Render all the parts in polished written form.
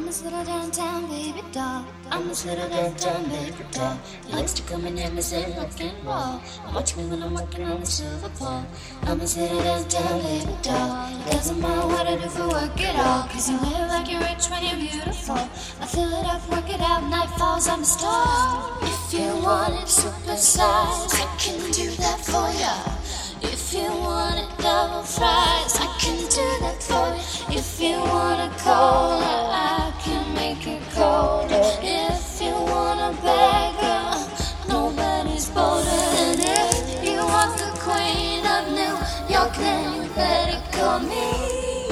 this little downtown baby doll. I'm this little downtown baby doll. He likes to come in and say rock and roll. Watch me when I'm working on the silver pole. I'm this little downtown baby doll. Doesn't matter what I do for work at all. Cause you live like you're rich when you're beautiful. I fill it up, work it out, night falls, I'm a star. If you want it supersized, I can do that for ya. If you want it double fries, I can do that for you. If you want a cola, I can make it colder. If you want a bagger, nobody's bolder. And if you want the queen of New York, then you better call me.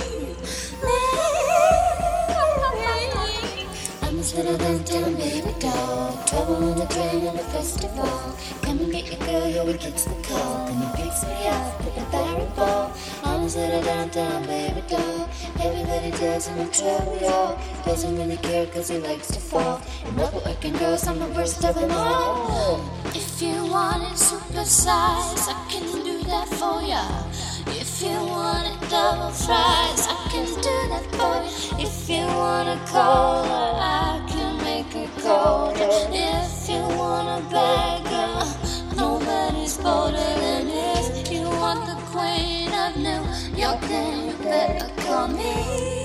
I'm this little downtown baby doll. Trouble on the train and the festival. Come and get your girl, yo, he gets the call. Come and picks me up with a barrel ball. I'm this little downtown baby doll. Everybody does him in trouble, y'all. Doesn't really care cause he likes to fall. And love working girls, I'm the worst of them all. If you want it supersized, I can do that for ya. If you want it double fries, I can do that for you. If you want a cola, I can make it colder. If you want a bagger, nobody's bolder. And if you want the queen of New York, then you better call me.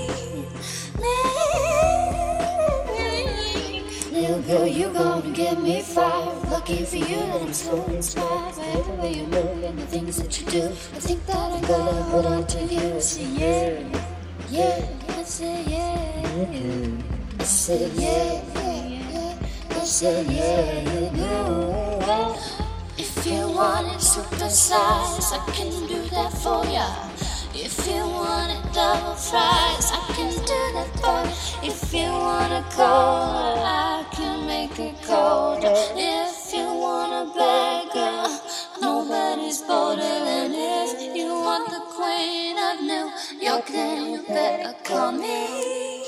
Little girl, you gonna get me fired. Lucky for you that I'm so inspired by every way you move and the things that you do. I think that I'm gonna hold on to you. I say yeah, yeah, I say yeah, I say yeah, I say yeah, you do. If you want it supersized, I can do that for ya. If you want it double fries, I can do that for you. If you want a cola, I can make it colder. If you want a bagger, nobody's bolder. And if you want the queen of New York, then you better call me.